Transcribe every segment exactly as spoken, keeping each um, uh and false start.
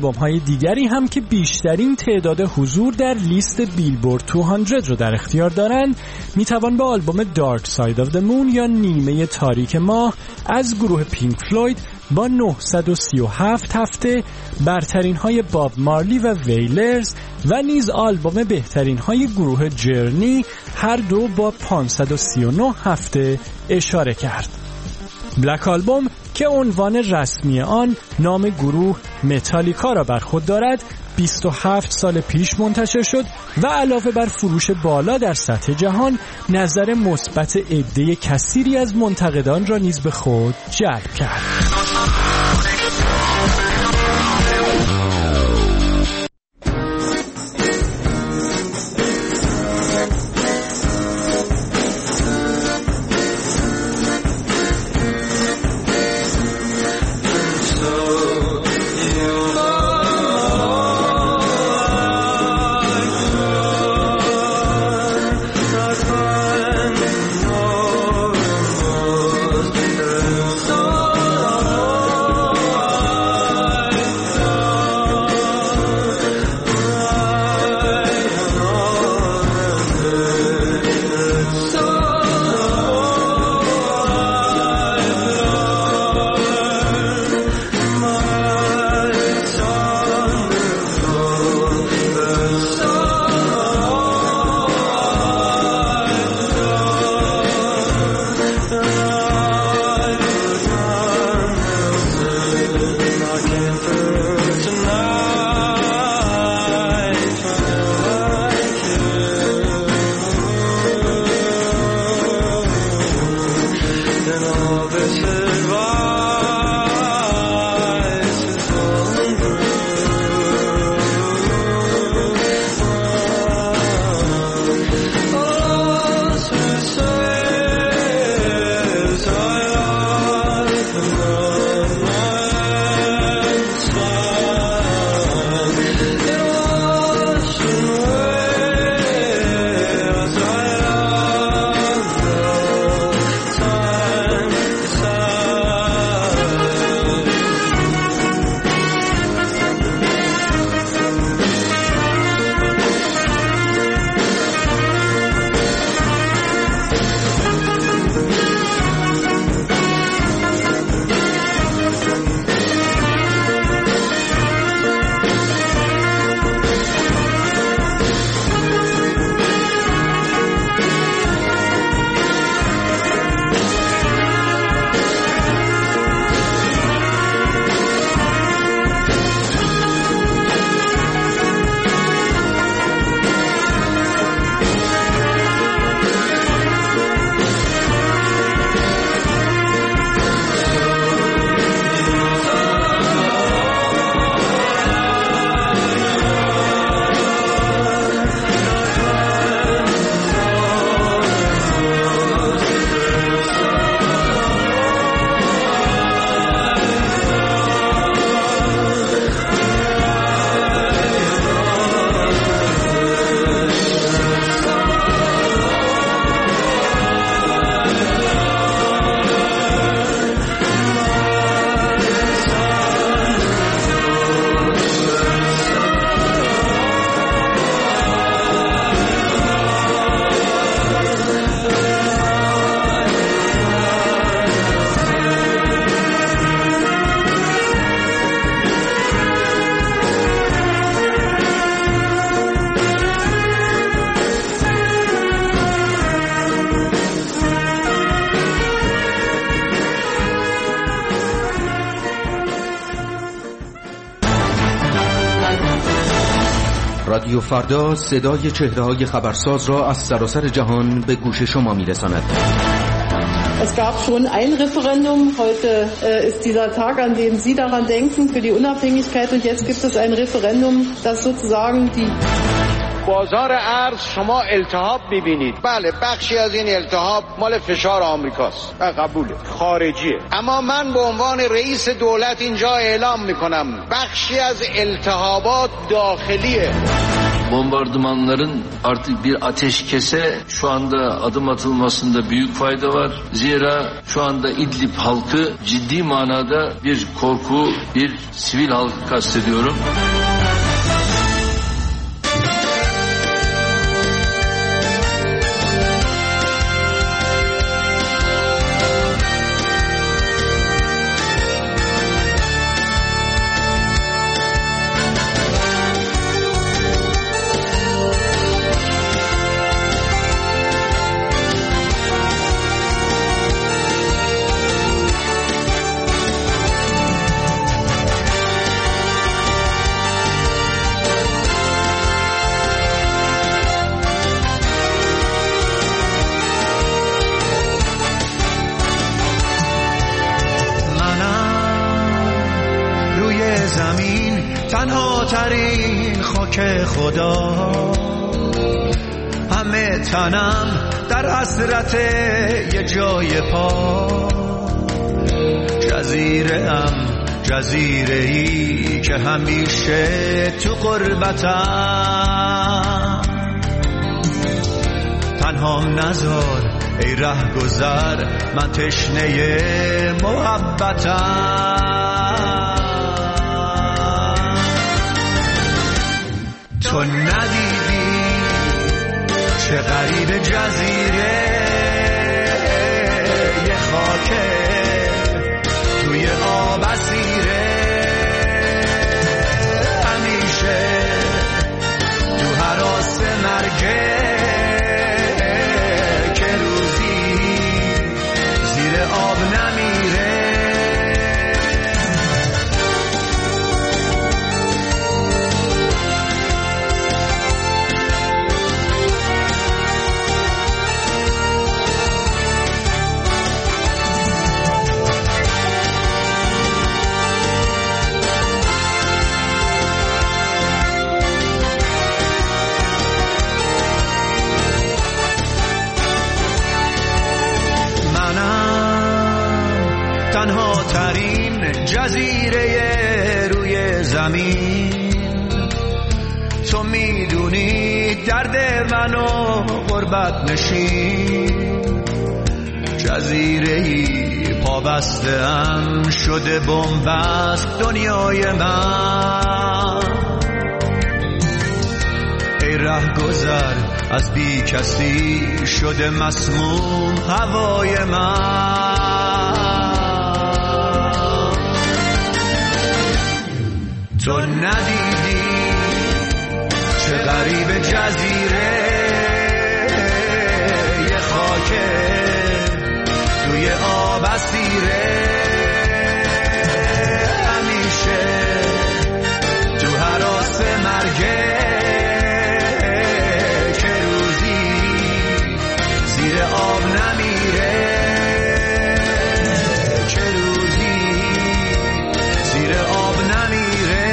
آلبوم‌های دیگری هم که بیشترین تعداد حضور در لیست بیلبورد دویست رو در اختیار دارند میتوان به آلبوم Dark Side of the Moon یا نیمه تاریک ماه از گروه پینک فلوید با نهصد و سی و هفت هفته، برترین های باب مارلی و ویلرز و نیز آلبوم بهترین های گروه جرنی هر دو با پانصد و سی و نه هفته اشاره کرد. بلک آلبوم که عنوان رسمی آن نام گروه متالیکا را بر خود دارد بیست و هفت سال پیش منتشر شد و علاوه بر فروش بالا در سطح جهان نظر مثبت عده کثیری از منتقدان را نیز به خود جلب کرد. رادیو فردا صدای چهره‌های خبرساز را از سراسر جهان به گوش شما می‌رساند. Es gab schon ein Referendum, heute äh, ist dieser Tag, an dem Sie daran denken, für die Unabhängigkeit, und jetzt gibt es ein Referendum, das sozusagen die بازار ارز شما التهاب می‌بینید. بله، بخشی از این التهاب مال فشار آمریکاست. قبوله. خارجیه. اما من به عنوان رئیس دولت اینجا اعلام می‌کنم بخشی از التهابات داخلیه. Bombardımanların artık bir ateşkese şu anda adım atılmasında büyük fayda var. Zira şu anda İdlib halkı ciddi manada bir korku, bir sivil halkı kastediyorum. تنها ترین خاک خدا، همه تنم در حسرت یه جای پا، جزیره ام جزیره ای که همیشه تو غربتم، تنهام نذار ای ره گذر، من تشنه محبتم. تو ندیدی چه غریب جزیره، یه خاکه توی آب اسیره، همیشه تو هراس مرگه، که روزی زیر آب نمیره. تنها ترین جزیره روی زمین، تو میدونی درد منو غربت نشین، جزیره‌ای پابسته‌ام شده بنبست دنیای من، ای ره گذر از بی کسی شده مسموم هوای من. تو ندیدی چه غریب جزیره، یه خاکه توی آب اسیره، همیشه تو هراس مرگه، که روزی زیر آب نمیره، که روزی زیر آب نمیره.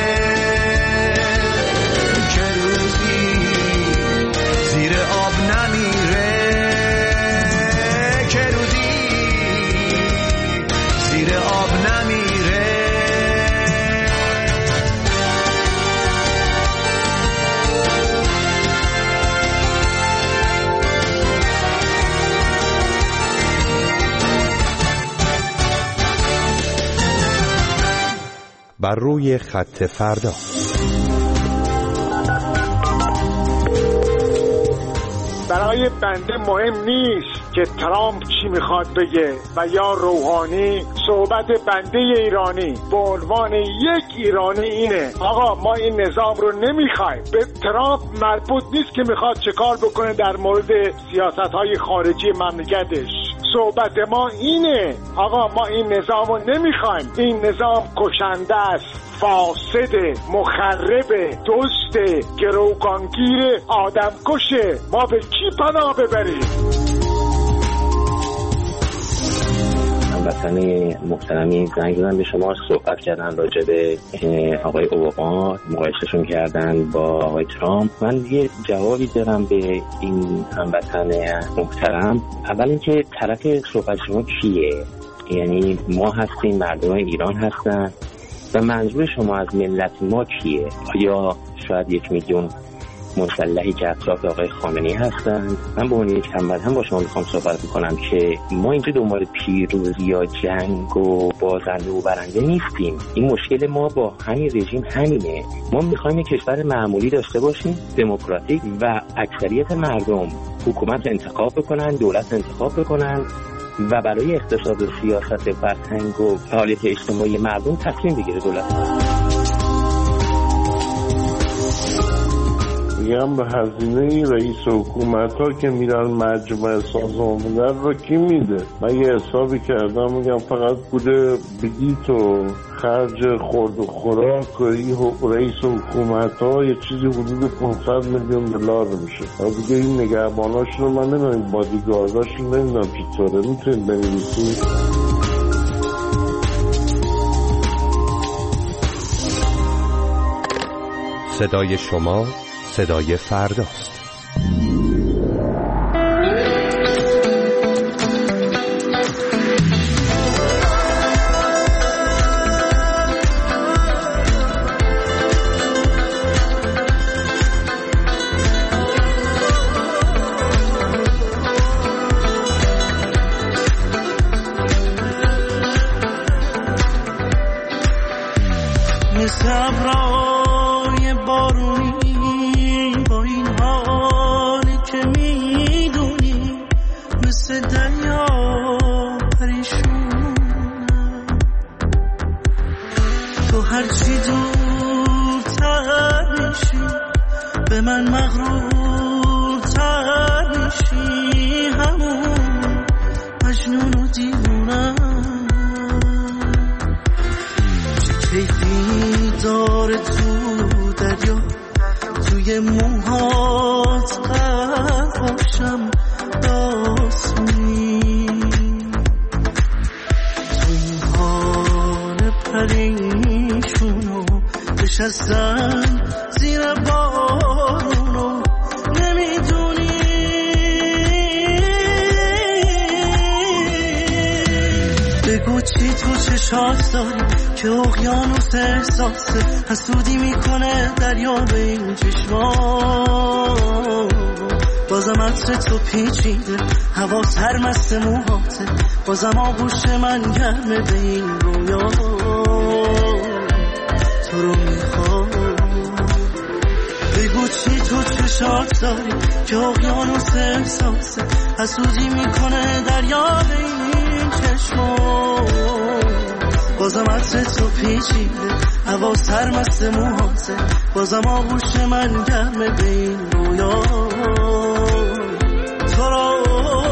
بر روی خط فردا. برای بنده مهم نیست که ترامپ چی میخواد بگه و یا روحانی. صحبت بنده ایرانی به عنوان یک ایرانی اینه آقا ما این نظام رو نمیخوایم. به ترامپ مربوط نیست که میخواد چه کار بکنه در مورد سیاست‌های خارجی مملکتش. صحبت ما اینه آقا ما این نظام رو نمیخوایم. این نظام کشنده است، فاسد، مخرب، دزد، گروگانگیر، آدم کشه. ما به کی پناه ببریم؟ هموطنان محترمی زنگ زدن به شما، صحبت کردن راجع به آقای اوباما، مقایسهشون کردن با آقای ترامپ. من یه جوابی دارم به این هموطن محترم. اول اینکه طرف صحبت شما کیه؟ یعنی ما هستیم، مردم ایران هستن و منظور شما از ملت ما کیه؟ یا شاید یک میلیون مسلحی که اطراف آقای خامنه‌ای هستند. من به عنوان یک هموطن با شما میخوام صحبت کنم که ما اینجا دنبال پیروزی یا جنگ و بازنده و برنده نیستیم. این مشکل ما با همین رژیم همینه. ما میخوایم یک کشور معمولی داشته باشیم، دموکراتیک، و اکثریت مردم حکومت انتخاب بکنن، دولت انتخاب بکنن و برای اقتصاد و سیاست فرهنگ و فعالیت اجتماعی مردم تصمیم بگیره دولت. میگم به هزینه رئیس حکومت ها که میرن مجمع سازمان ملل رو کی میده؟ من یه حسابی کردم، میگم فقط بوده بلیط و خرج خورد و خوراک و رئیس حکومت ها یه چیزی حدود پانصد میلیون دلار میشه. و دیگه این نگهباناشون رو من نمیدونم، بادیگارداشون نمیدونم چطوره. میتونید بنویسید؟ صدای شما صدای فرداست. که اقیانوس احساسه حسودی میکنه دریا به این چشما. بازم عطر تو پیچیده، هوا سرمست موهاته، بازم آغوش من گرمه به این رویا. تو رو میخوام بگو چی تو چشات داری که اقیانوس احساسه حسودی میکنه دریا به این چشما. بازم عطر تو پیچیده، هوا سرمست موهاته، بازم آغوش من گرمه به این رویا. تو رو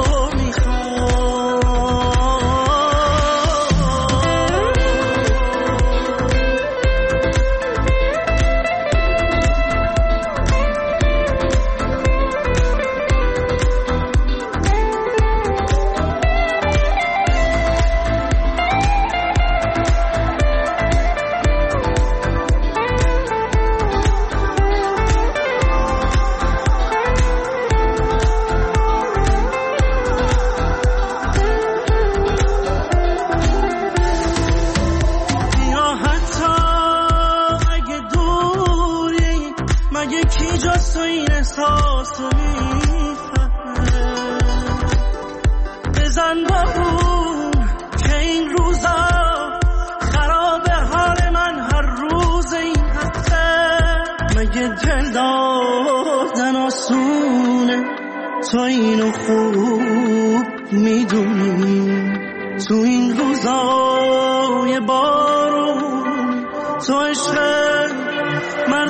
تو اینو خوب میدونی، تو این روزای بارون تو عشق مرد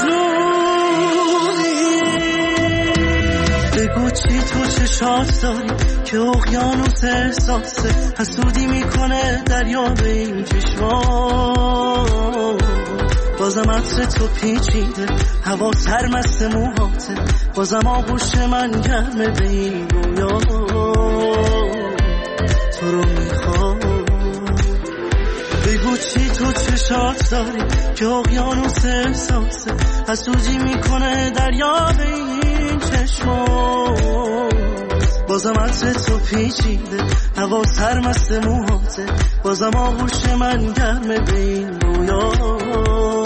مجنونی. بگو چی تو چشات داری که اقیانوس احساسه حسودی میکنه دریا به این چشما. بازم عطر تو پیچیده، هوا سرمست موهاته، بازم آغوش من گرمه به این رویا. تو رو میخوام بگو چی تو چشات داری که اقیانوس احساسه حسودی میکنه دریا به این چشما. بازم عطر تو پیچیده، هوا سرمست موهاته، بازم آغوش من گرمه به این رویا.